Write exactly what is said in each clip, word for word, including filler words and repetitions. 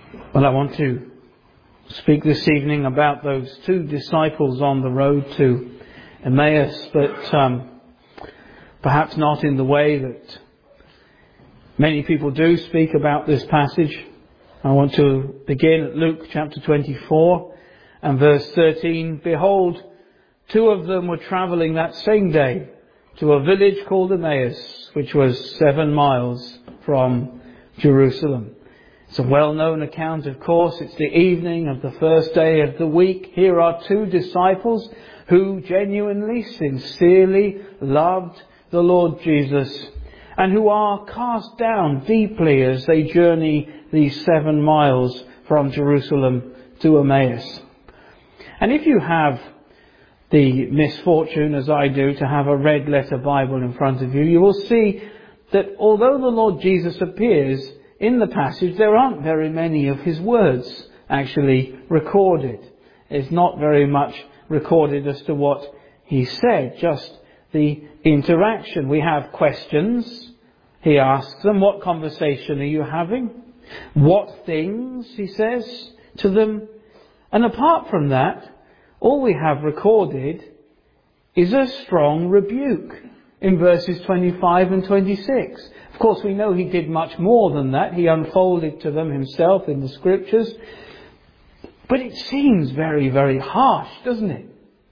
Well, I want to speak this evening about those two disciples on the road to Emmaus, but um, perhaps not in the way that many people do speak about this passage. I want to begin at Luke chapter twenty-four and verse thirteen. Behold, two of them were travelling that same day to a village called Emmaus, which was seven miles from Jerusalem. It's a well-known account, of course. It's the evening of the first day of the week. Here are two disciples who genuinely, sincerely loved the Lord Jesus and who are cast down deeply as they journey these seven miles from Jerusalem to Emmaus. And if you have the misfortune, as I do, to have a red letter Bible in front of you, you will see that although the Lord Jesus appears in the passage, there aren't very many of his words actually recorded. There's not very much recorded as to what he said, just the interaction. We have questions. He asks them, what conversation are you having? What things, he says to them. And apart from that, all we have recorded is a strong rebuke in verses twenty-five and twenty-six. Of course, we know he did much more than that. He unfolded to them himself in the scriptures. But it seems very, very harsh, doesn't it?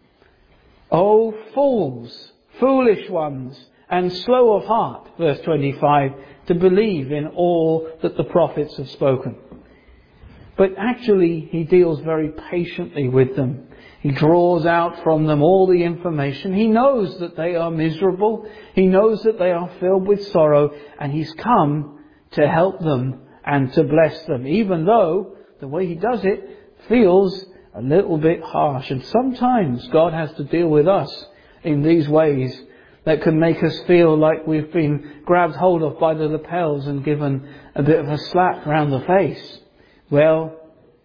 Oh, fools, foolish ones, and slow of heart, verse twenty-five, to believe in all that the prophets have spoken. But actually, he deals very patiently with them. He draws out from them all the information. He knows that they are miserable. He knows that they are filled with sorrow. And he's come to help them and to bless them, even though the way he does it feels a little bit harsh. And sometimes God has to deal with us in these ways that can make us feel like we've been grabbed hold of by the lapels and given a bit of a slap round the face. Well,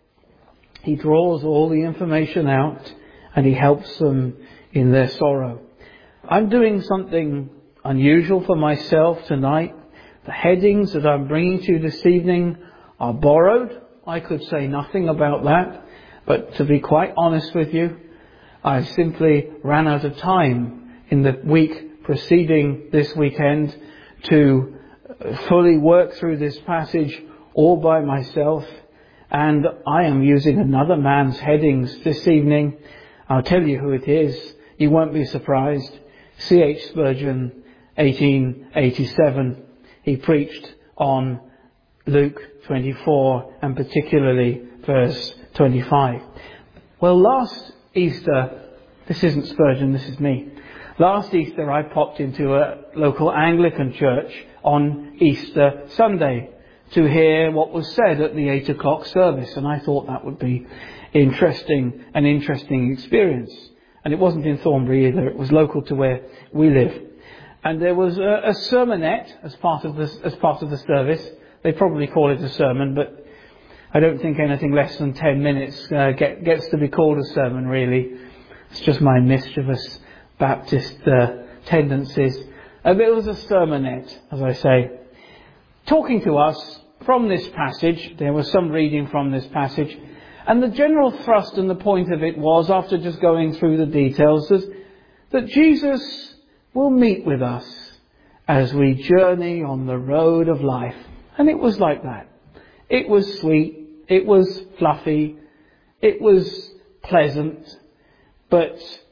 he draws all the information out and he helps them in their sorrow. I'm doing something unusual for myself tonight. The headings that I'm bringing to you this evening are borrowed. I could say nothing about that. But to be quite honest with you, I simply ran out of time in the week preceding this weekend to fully work through this passage all by myself. And I am using another man's headings this evening. I'll tell you who it is. You won't be surprised. C H Spurgeon, eighteen eighty-seven. He preached on Luke twenty-four and particularly verse twenty-five. Well, last Easter, this isn't Spurgeon, this is me. Last Easter I popped into a local Anglican church on Easter Sunday to hear what was said at the eight o'clock service. And I thought that would be interesting, an interesting experience. And it wasn't in Thornbury either. It was local to where we live. And there was a, a sermonette as part of the, as part of the service. They probably call it a sermon, but I don't think anything less than ten minutes uh, get, gets to be called a sermon, really. It's just my mischievous Baptist uh, tendencies. Uh, but it was a sermonette, as I say, talking to us from this passage. There was some reading from this passage. And the general thrust and the point of it was, after just going through the details, that, that Jesus will meet with us as we journey on the road of life. And it was like that. It was sweet. It was fluffy. It was pleasant. But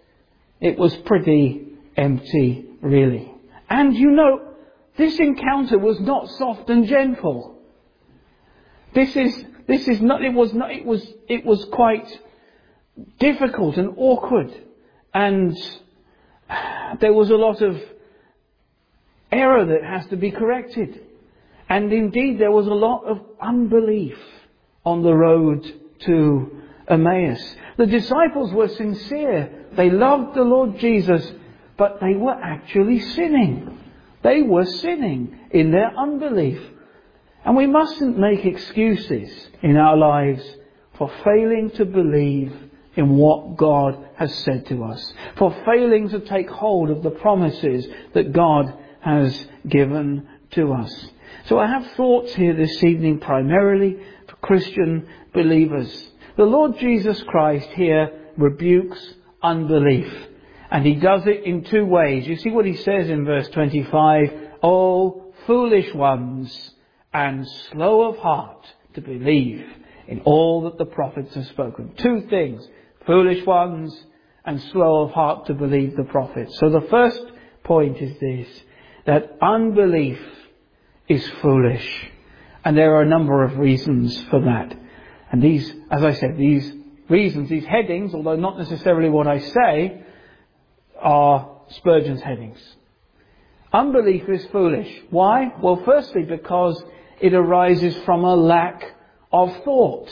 it was pretty empty, really. And you know, this encounter was not soft and gentle. This is, this is not, it was not, it was, it was quite difficult and awkward. And there was a lot of error that has to be corrected. And indeed, there was a lot of unbelief on the road to Emmaus. The disciples were sincere. They loved the Lord Jesus, but they were actually sinning. They were sinning in their unbelief. And we mustn't make excuses in our lives for failing to believe in what God has said to us, for failing to take hold of the promises that God has given to us. So I have thoughts here this evening primarily for Christian believers. The Lord Jesus Christ here rebukes unbelief. And he does it in two ways. You see what he says in verse twenty-five. "O foolish ones, and slow of heart to believe in all that the prophets have spoken." Two things. Foolish ones and slow of heart to believe the prophets. So the first point is this, that unbelief is foolish. And there are a number of reasons for that. And these, as I said, these reasons, these headings, although not necessarily what I say, are Spurgeon's headings. Unbelief is foolish. Why? Well, firstly, because it arises from a lack of thought.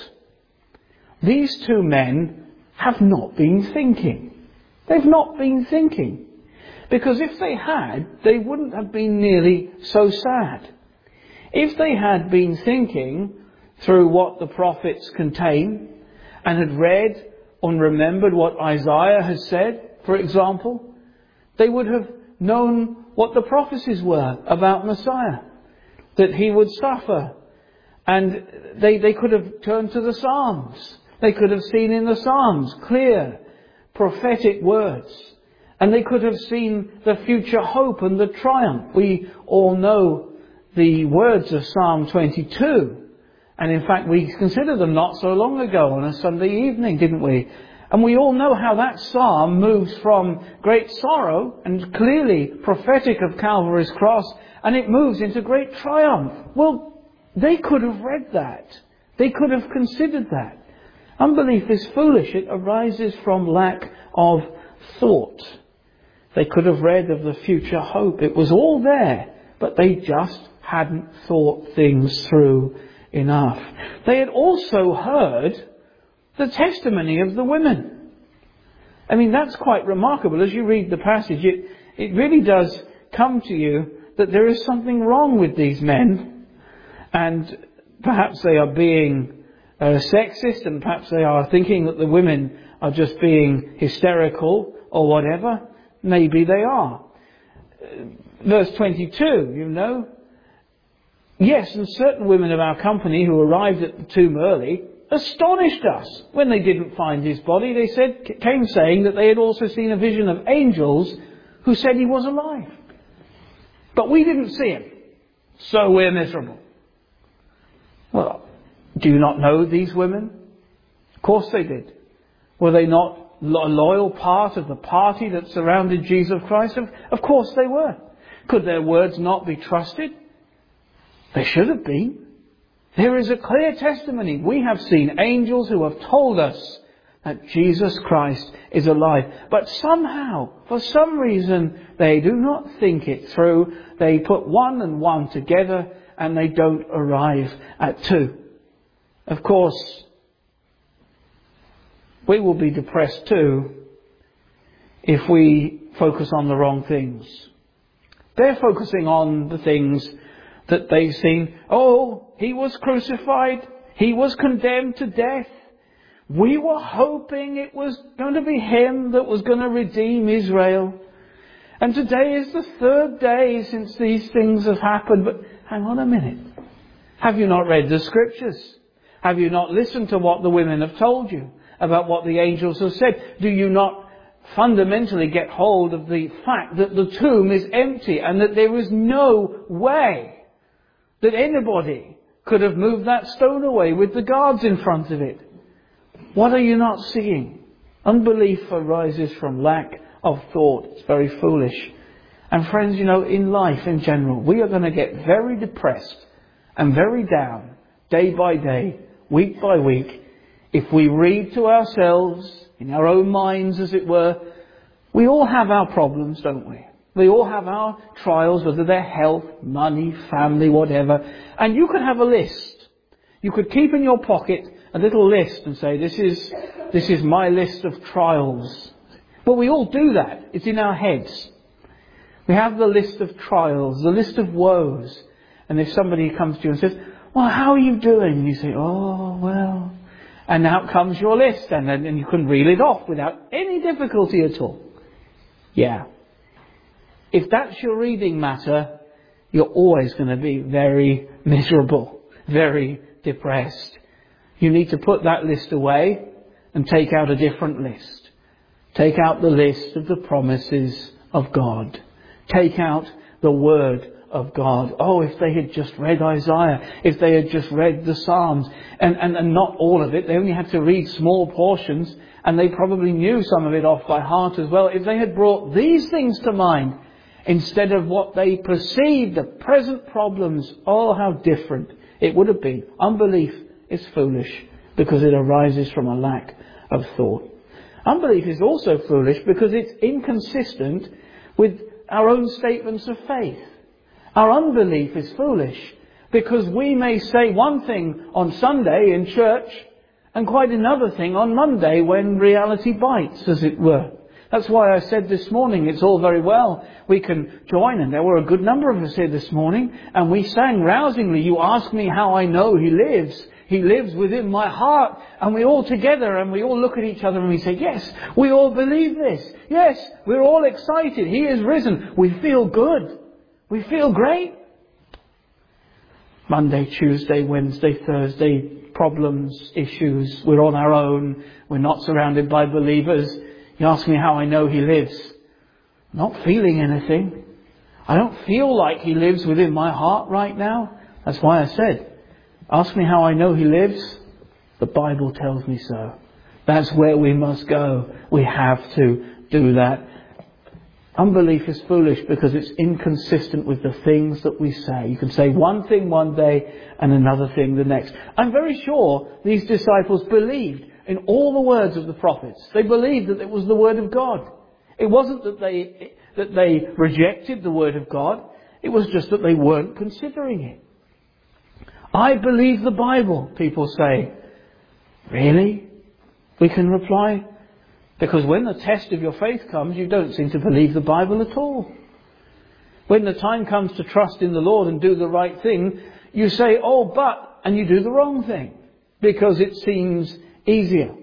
These two men have not been thinking. They've not been thinking. Because if they had, they wouldn't have been nearly so sad. If they had been thinking through what the prophets contain and had read and remembered what Isaiah has said, for example, they would have known what the prophecies were about Messiah, that he would suffer. And they, they could have turned to the Psalms. They could have seen in the Psalms clear prophetic words. And they could have seen the future hope and the triumph. We all know the words of Psalm twenty-two. And in fact, we considered them not so long ago on a Sunday evening, didn't we? And we all know how that psalm moves from great sorrow and clearly prophetic of Calvary's cross, and it moves into great triumph. Well, they could have read that. They could have considered that. Unbelief is foolish. It arises from lack of thought. They could have read of the future hope. It was all there, but they just hadn't thought things through enough. They had also heard the testimony of the women. I mean, that's quite remarkable. As you read the passage, it, it really does come to you that there is something wrong with these men. And perhaps they are being uh, sexist, and perhaps they are thinking that the women are just being hysterical or whatever. Maybe they are. Uh, verse twenty-two, you know. "Yes, and certain women of our company who arrived at the tomb early astonished us. When they didn't find his body, they said, came saying that they had also seen a vision of angels who said he was alive. But we didn't see him, so we're miserable." Well, do you not know these women? Of course they did. Were they not a loyal part of the party that surrounded Jesus Christ? Of, of course they were. Could their words not be trusted? They should have been. There is a clear testimony. We have seen angels who have told us that Jesus Christ is alive. But somehow, for some reason, they do not think it through. They put one and one together and they don't arrive at two. Of course, we will be depressed too if we focus on the wrong things. They're focusing on the things that they've seen. Oh, he was crucified. He was condemned to death. We were hoping it was going to be him that was going to redeem Israel. And today is the third day since these things have happened. But hang on a minute. Have you not read the scriptures? Have you not listened to what the women have told you about what the angels have said? Do you not fundamentally get hold of the fact that the tomb is empty and that there is no way that anybody could have moved that stone away with the guards in front of it? What are you not seeing? Unbelief arises from lack of thought. It's very foolish. And friends, you know, in life in general, we are going to get very depressed and very down day by day, week by week, if we read to ourselves, in our own minds as it were. We all have our problems, don't we? We all have our trials, whether they're health, money, family, whatever. And you could have a list. You could keep in your pocket a little list and say, this is, this is my list of trials. Well, we all do that. It's in our heads. We have the list of trials, the list of woes. And if somebody comes to you and says, well, how are you doing? And you say, oh, well. And out comes your list. And then and you can reel it off without any difficulty at all. Yeah. If that's your reading matter, you're always going to be very miserable, very depressed. You need to put that list away and take out a different list. Take out the list of the promises of God. Take out the Word of God. Oh, if they had just read Isaiah, if they had just read the Psalms, and, and, and not all of it, they only had to read small portions, and they probably knew some of it off by heart as well. If they had brought these things to mind, instead of what they perceived, the present problems, oh, how different it would have been. Unbelief is foolish because it arises from a lack of thought. Unbelief is also foolish because it's inconsistent with our own statements of faith. Our unbelief is foolish because we may say one thing on Sunday in church and quite another thing on Monday when reality bites, as it were. That's why I said this morning, it's all very well. We can join, and there were a good number of us here this morning, and we sang rousingly, "You ask me how I know He lives. He lives within my heart." And we all together, and we all look at each other and we say, yes, we all believe this. Yes, we're all excited. He is risen. We feel good. We feel great. Monday, Tuesday, Wednesday, Thursday, problems, issues. We're on our own. We're not surrounded by believers. You ask me how I know He lives. I'm not feeling anything. I don't feel like He lives within my heart right now. That's why I said, ask me how I know He lives. The Bible tells me so. That's where we must go. We have to do that. Unbelief is foolish because it's inconsistent with the things that we say. You can say one thing one day and another thing the next. I'm very sure these disciples believed in all the words of the prophets. They believed that it was the Word of God. It wasn't that they that they rejected the Word of God. It was just that they weren't considering it. I believe the Bible, people say. Really? We can reply, because when the test of your faith comes, you don't seem to believe the Bible at all. When the time comes to trust in the Lord and do the right thing, you say, oh, but, and you do the wrong thing, because it seems easier.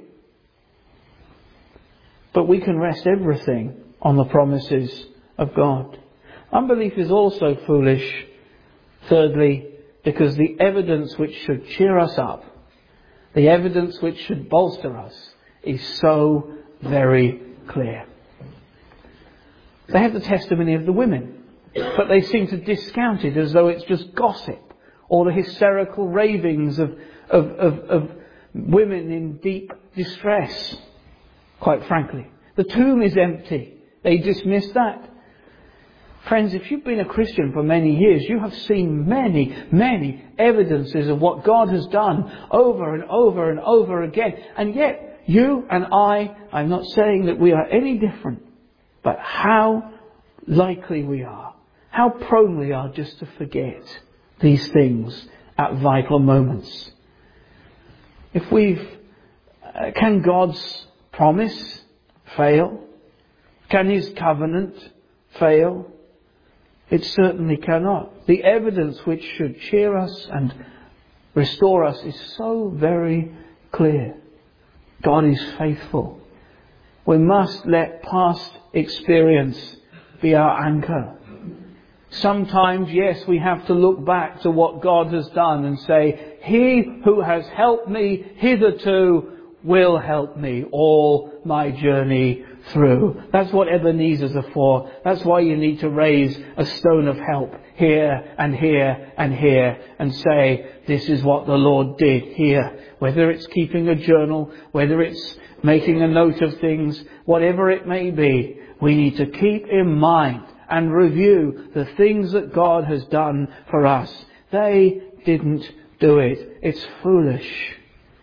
But we can rest everything on the promises of God. Unbelief is also foolish, thirdly, because the evidence which should cheer us up, the evidence which should bolster us, is so very clear. They have the testimony of the women, but they seem to discount it as though it's just gossip, or the hysterical ravings of, of, of, of women in deep distress, quite frankly. The tomb is empty. They dismiss that. Friends, if you've been a Christian for many years, you have seen many, many evidences of what God has done over and over and over again. And yet, you and I, I'm not saying that we are any different, but how likely we are, how prone we are just to forget these things at vital moments. If we've, uh, can God's promise fail? Can His covenant fail? It certainly cannot. The evidence which should cheer us and restore us is so very clear. God is faithful. We must let past experience be our anchor. Sometimes, yes, we have to look back to what God has done and say, He who has helped me hitherto will help me all my journey through. That's what Ebenezer's are for. That's why you need to raise a stone of help here and here and here and say, this is what the Lord did here. Whether it's keeping a journal, whether it's making a note of things, whatever it may be, we need to keep in mind and review the things that God has done for us. They didn't do it. It's foolish.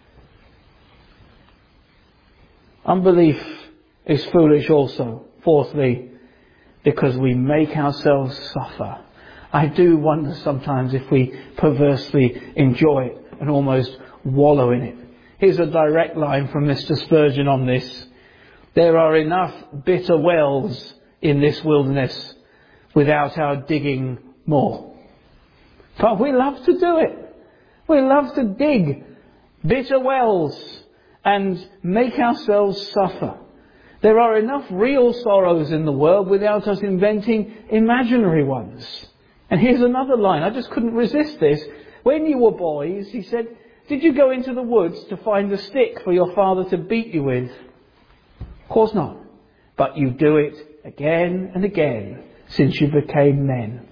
Unbelief is foolish also, fourthly, because we make ourselves suffer. I do wonder sometimes if we perversely enjoy it and almost wallow in it. Here's a direct line from Mister Spurgeon on this. There are enough bitter wells in this wilderness without our digging more. But we love to do it. We love to dig bitter wells and make ourselves suffer. There are enough real sorrows in the world without us inventing imaginary ones. And here's another line. I just couldn't resist this. When you were boys, he said, did you go into the woods to find a stick for your father to beat you with? Of course not. But you do it again and again since you became men.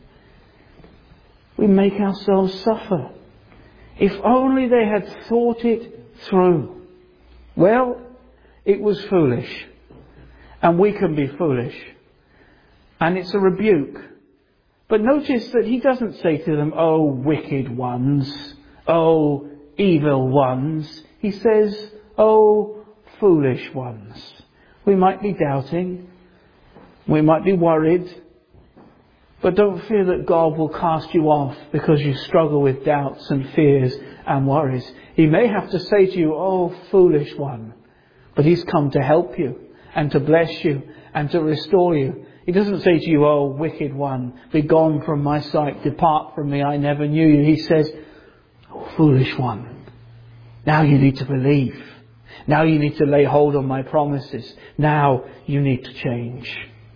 We make ourselves suffer. If only they had thought it through. Well, it was foolish. And we can be foolish. And it's a rebuke. But notice that he doesn't say to them, oh, wicked ones, oh, evil ones. He says, oh, foolish ones. We might be doubting. We might be worried. But don't fear that God will cast you off because you struggle with doubts and fears and worries. He may have to say to you, oh, foolish one. But he's come to help you and to bless you and to restore you. He doesn't say to you, oh, wicked one, be gone from my sight, depart from me, I never knew you. He says, oh, foolish one, now you need to believe. Now you need to lay hold on my promises. Now you need to change.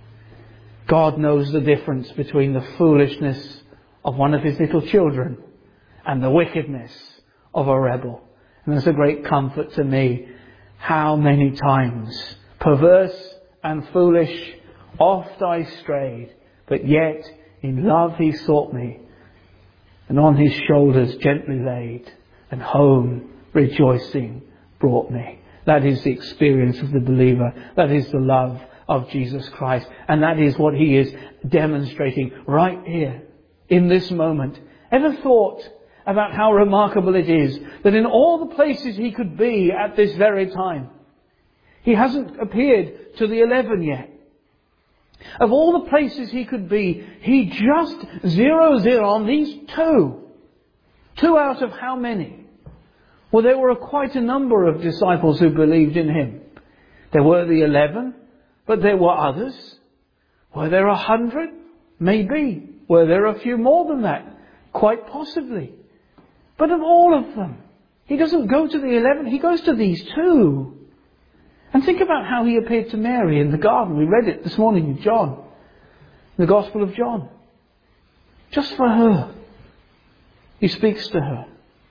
God knows the difference between the foolishness of one of his little children and the wickedness of a rebel. And there's a great comfort to me. How many times, perverse and foolish, oft I strayed, but yet in love he sought me, and on his shoulders gently laid, and home rejoicing brought me. That is the experience of the believer. That is the love of Jesus Christ. And that is what he is demonstrating right here in this moment. Ever thought about how remarkable it is that in all the places he could be at this very time, he hasn't appeared to the eleven yet. Of all the places he could be, he just zeroes in on these two. Two out of how many? Well, there were quite a number of disciples who believed in him. There were the eleven, but there were others. Were there a hundred? Maybe. Were there a few more than that? Quite possibly. But of all of them, he doesn't go to the eleven, he goes to these two. And think about how he appeared to Mary in the garden. We read it this morning in John, in the Gospel of John. Just for her. He speaks to her.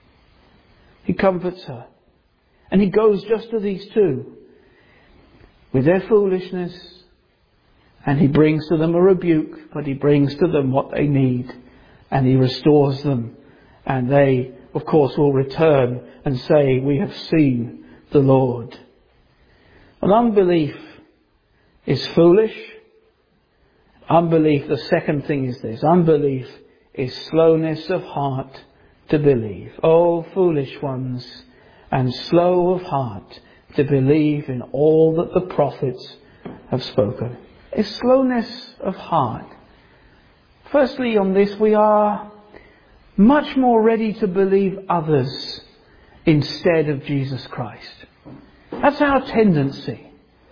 He comforts her. And he goes just to these two with their foolishness. And he brings to them a rebuke, but he brings to them what they need. And he restores them. And they, of course, will return and say, we have seen the Lord. Well, unbelief is foolish. Unbelief, the second thing is this. Unbelief is slowness of heart to believe. Oh, foolish ones, and slow of heart to believe in all that the prophets have spoken. It's slowness of heart. Firstly, on this, we are much more ready to believe others instead of Jesus Christ. That's our tendency.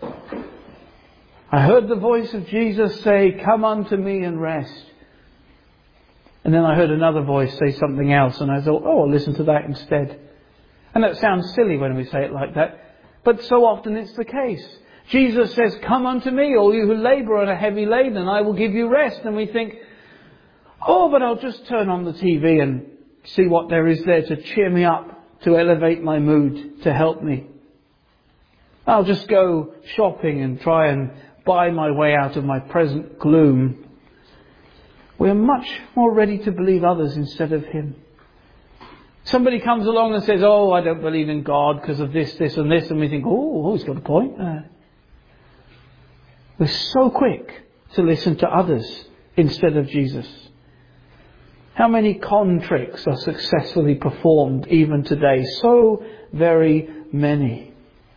I heard the voice of Jesus say, come unto me and rest. And then I heard another voice say something else, and I thought, oh, I'll listen to that instead. And that sounds silly when we say it like that, but so often it's the case. Jesus says, come unto me, all you who labour and are heavy laden, and I will give you rest. And we think, oh, but I'll just turn on the T V and see what there is there to cheer me up, to elevate my mood, to help me. I'll just go shopping and try and buy my way out of my present gloom. We're much more ready to believe others instead of him. Somebody comes along and says, oh, I don't believe in God because of this, this and this. And we think, oh, oh he's got a point there. We're so quick to listen to others instead of Jesus. How many con tricks are successfully performed even today? So very many.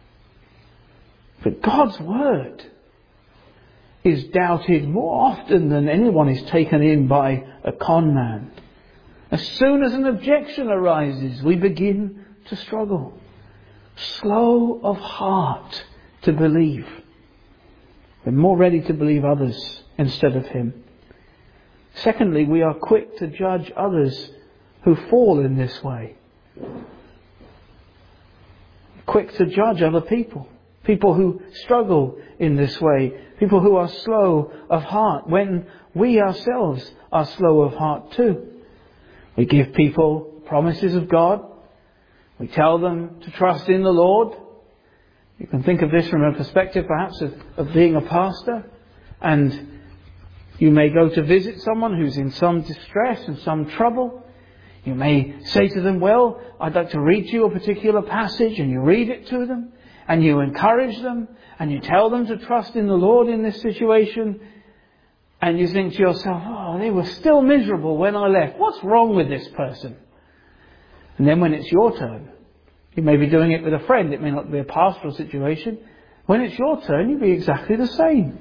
But God's word is doubted more often than anyone is taken in by a con man. As soon as an objection arises, we begin to struggle. Slow of heart to believe. We're more ready to believe others instead of him. Secondly, we are quick to judge others who fall in this way. Quick to judge other people. people who struggle in this way, people who are slow of heart, when we ourselves are slow of heart too. We give people promises of God. We tell them to trust in the Lord. You can think of this from a perspective perhaps of, of being a pastor, and you may go to visit someone who's in some distress and some trouble. You may say to them, well, I'd like to read to you a particular passage, and you read it to them, and you encourage them, and you tell them to trust in the Lord in this situation, and you think to yourself, oh, they were still miserable when I left. What's wrong with this person? And then when it's your turn, you may be doing it with a friend. It may not be a pastoral situation. When it's your turn, you'll be exactly the same.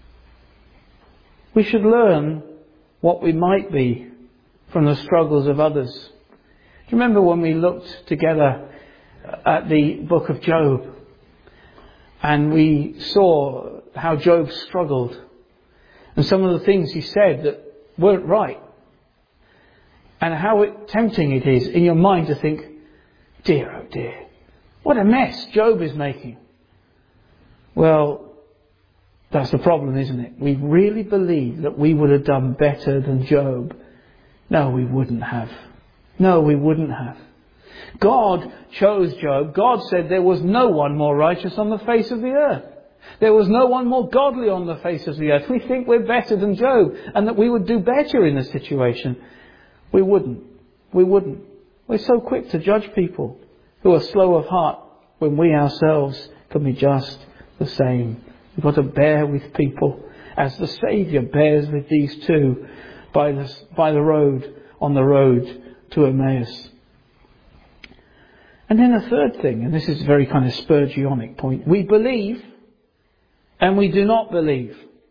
We should learn what we might be from the struggles of others. Do you remember when we looked together at the book of Job, and we saw how Job struggled, and some of the things he said that weren't right, and how it, tempting it is in your mind to think, dear, oh dear, what a mess Job is making. Well, that's the problem, isn't it? We really believe that we would have done better than Job. No, we wouldn't have. No, we wouldn't have. God chose Job. God said there was no one more righteous on the face of the earth. There was no one more godly on the face of the earth. We think we're better than Job and that we would do better in the situation. We wouldn't. We wouldn't. We're so quick to judge people who are slow of heart when we ourselves can be just the same. We've got to bear with people as the Saviour bears with these two by the, by the road, on the road to Emmaus. And then a third thing, and this is a very kind of Spurgeonic point. We believe and we do not believe.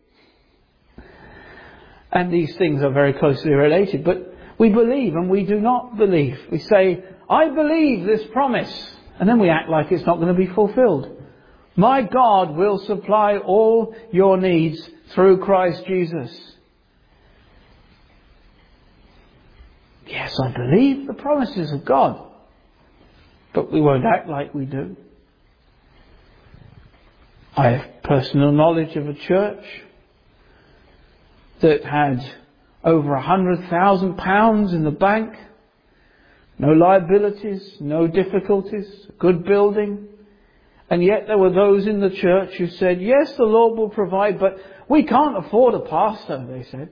And these things are very closely related, but we believe and we do not believe. We say, I believe this promise, and then we act like it's not going to be fulfilled. My God will supply all your needs through Christ Jesus. Yes, I believe the promises of God, but we won't act like we do. I have personal knowledge of a church that had over a hundred thousand pounds in the bank, no liabilities, no difficulties, good building. And yet there were those in the church who said, yes, the Lord will provide, but we can't afford a pastor, they said.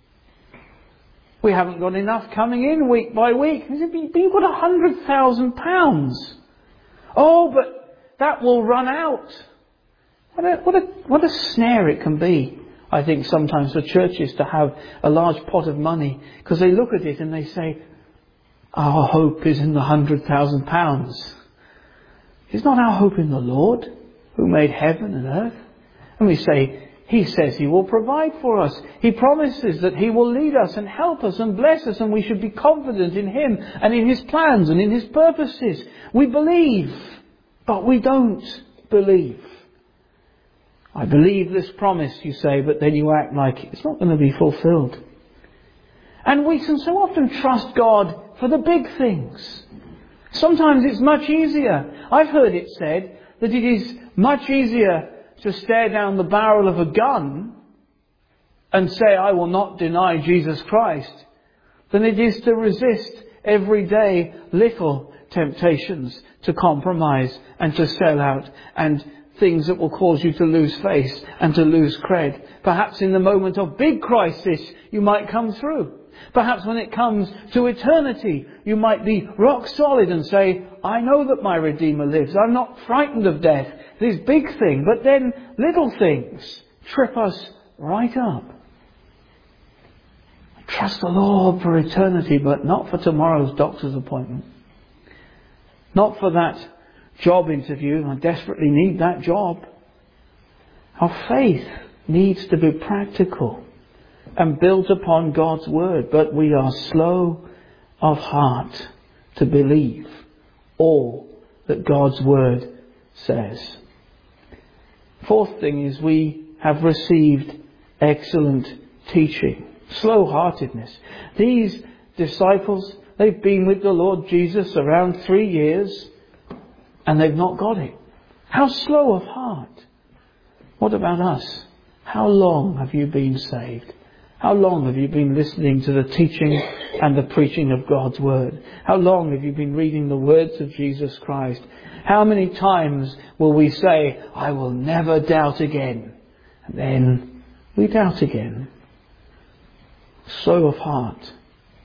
We haven't got enough coming in week by week. He said, but you've got a hundred thousand pounds. Oh, but that will run out. What a, what a, what a snare it can be, I think, sometimes for churches to have a large pot of money, because they look at it and they say, our hope is in the hundred thousand pounds. Is not our hope in the Lord, who made heaven and earth? And we say, He says He will provide for us. He promises that He will lead us and help us and bless us, and we should be confident in Him and in His plans and in His purposes. We believe, but we don't believe. I believe this promise, you say, but then you act like it's not going to be fulfilled. And we can so often trust God for the big things. Sometimes it's much easier. I've heard it said that it is much easier to stare down the barrel of a gun and say, I will not deny Jesus Christ, than it is to resist everyday little temptations to compromise and to sell out and things that will cause you to lose face and to lose cred. Perhaps in the moment of big crisis you might come through. Perhaps when it comes to eternity, you might be rock solid and say, I know that my Redeemer lives. I'm not frightened of death. This big thing. But then little things trip us right up. Trust the Lord for eternity, but not for tomorrow's doctor's appointment. Not for that job interview. I desperately need that job. Our faith needs to be practical and built upon God's word, but we are slow of heart to believe all that God's word says. Fourth thing is we have received excellent teaching. Slow-heartedness. These disciples, they've been with the Lord Jesus around three years and they've not got it. How slow of heart. What about us? How long have you been saved? How long have you been listening to the teaching and the preaching of God's Word? How long have you been reading the words of Jesus Christ? How many times will we say, I will never doubt again? And then we doubt again. Slow of heart.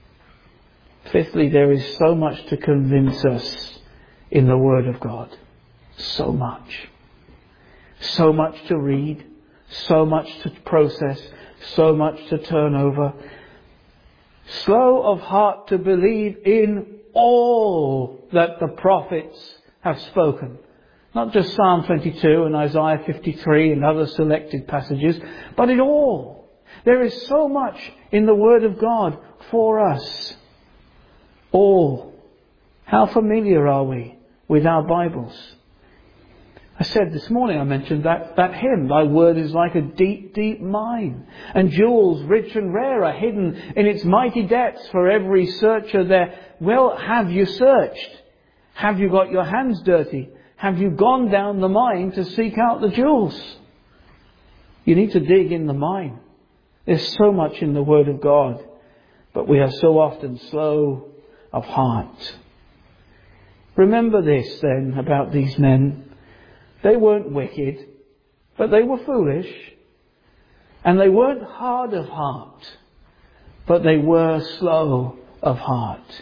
Fifthly, there is so much to convince us in the Word of God. So much. So much to read. So much to process. So much to turn over. Slow of heart to believe in all that the prophets have spoken. Not just Psalm twenty-two and Isaiah fifty-three and other selected passages, but in all. There is so much in the Word of God for us. All. How familiar are we with our Bibles? I said this morning, I mentioned that, that hymn, Thy word is like a deep, deep mine, and jewels rich and rare are hidden in its mighty depths for every searcher there. Well, have you searched? Have you got your hands dirty? Have you gone down the mine to seek out the jewels? You need to dig in the mine. There's so much in the Word of God, but we are so often slow of heart. Remember this then about these men. They weren't wicked, but they were foolish. And they weren't hard of heart, but they were slow of heart.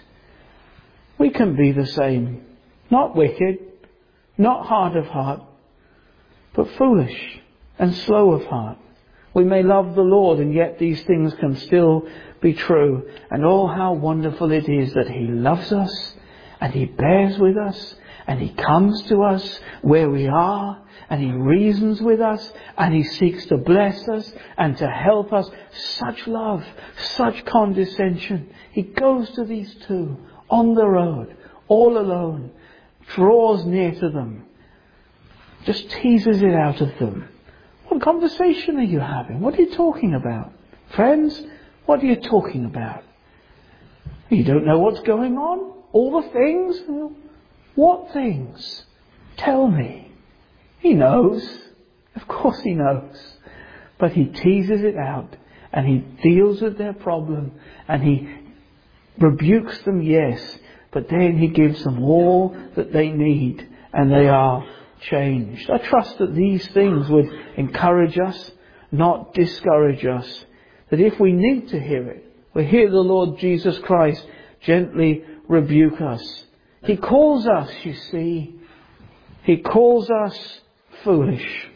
We can be the same. Not wicked, not hard of heart, but foolish and slow of heart. We may love the Lord, and yet these things can still be true. And oh, how wonderful it is that He loves us, and He bears with us, and He comes to us where we are, and He reasons with us, and He seeks to bless us and to help us. Such love, such condescension. He goes to these two on the road, all alone, draws near to them, just teases it out of them. What conversation are you having? What are you talking about? Friends, what are you talking about? You don't know what's going on? All the things? What things? Tell me. He knows. Of course He knows. But He teases it out, and He deals with their problem, and He rebukes them, yes, but then He gives them all that they need, and they are changed. I trust that these things would encourage us, not discourage us. That if we need to hear it, we hear the Lord Jesus Christ gently rebuke us. He calls us, you see, He calls us foolish.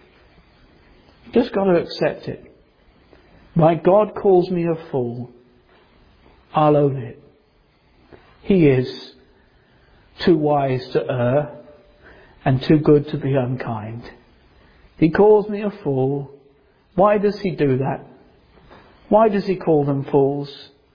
Just got to accept it. My God calls me a fool. I'll own it. He is too wise to err and too good to be unkind. He calls me a fool. Why does He do that? Why does He call them fools?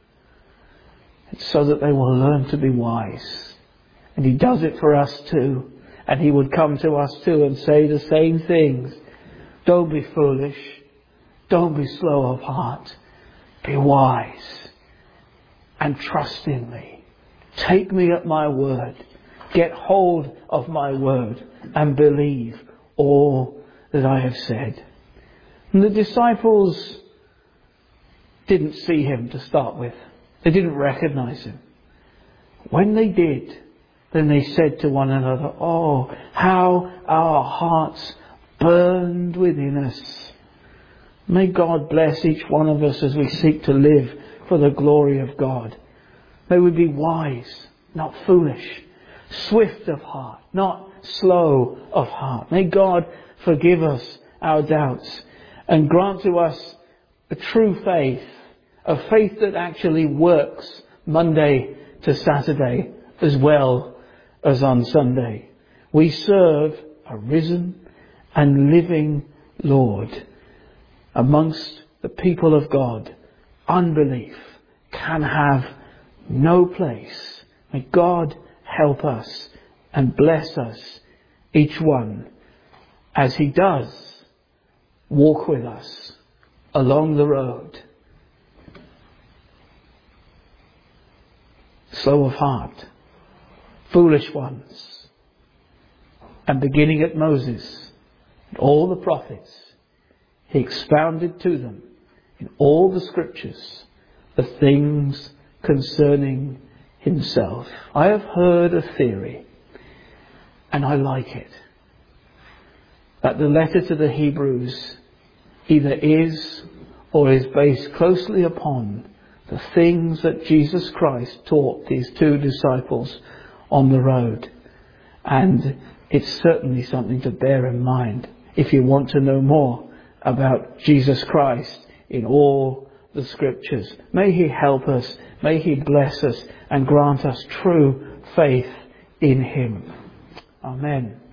It's so that they will learn to be wise. And He does it for us too. And He would come to us too and say the same things. Don't be foolish. Don't be slow of heart. Be wise. And trust in me. Take me at my word. Get hold of my word and believe all that I have said. And the disciples didn't see Him to start with. They didn't recognize Him. When they did, then they said to one another, oh, how our hearts burned within us. May God bless each one of us as we seek to live for the glory of God. May we be wise, not foolish, swift of heart, not slow of heart. May God forgive us our doubts and grant to us a true faith, a faith that actually works Monday to Saturday as well as on Sunday. We serve a risen and living Lord. Amongst the people of God, unbelief can have no place. May God help us and bless us, each one, as He does walk with us along the road. Slow of heart, foolish ones. And beginning at Moses and all the prophets, he expounded to them in all the scriptures the things concerning himself. I have heard a theory, and I like it, that the letter to the Hebrews either is or is based closely upon the things that Jesus Christ taught these two disciples on the road. And it's certainly something to bear in mind if you want to know more about Jesus Christ in all the scriptures. May he help us, may he bless us and grant us true faith in him. Amen.